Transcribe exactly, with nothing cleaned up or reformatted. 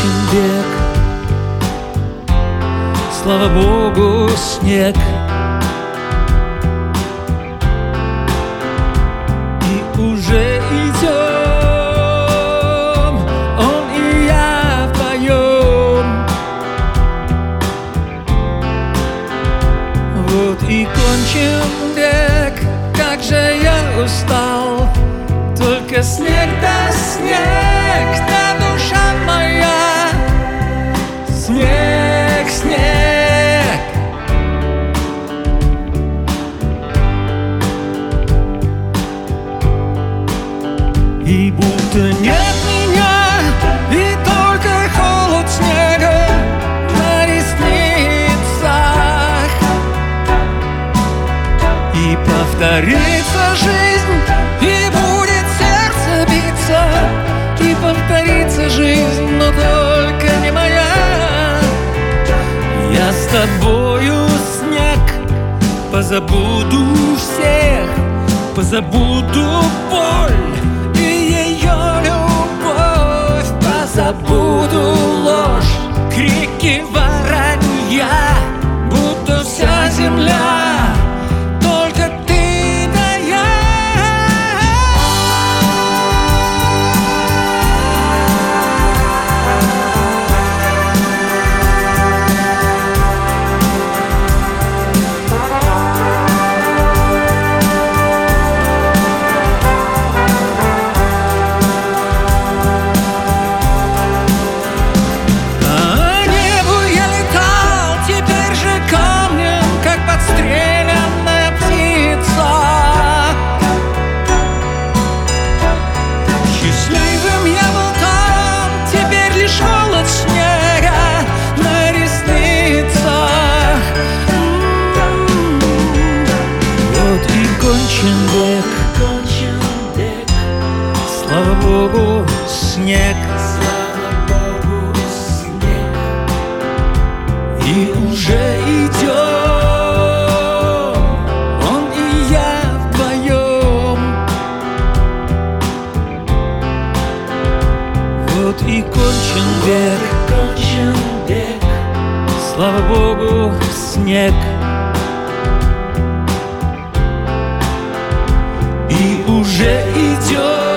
кончен век, слава Богу, снег. И уже идем, он и я вдвоем. Вот и кончен век, как же я устал. Только снег да снег, да душа моя. Снег, снег. И будто нет меня, и только холод снега на ресницах. И повторится жизнь, и будет сердце биться, и повторится жизнь, но только не моя. Я с тобою, снег, позабуду всех, позабуду боль и ее любовь, позабуду ложь, крики воронья, будто вся земля только ты да я. Кончен век, Слава Богу, снег. слава Богу, снег. И уже идем, он и я вдвоем. Вот и кончен век, Кончен век, слава Богу, снег. И уже идем.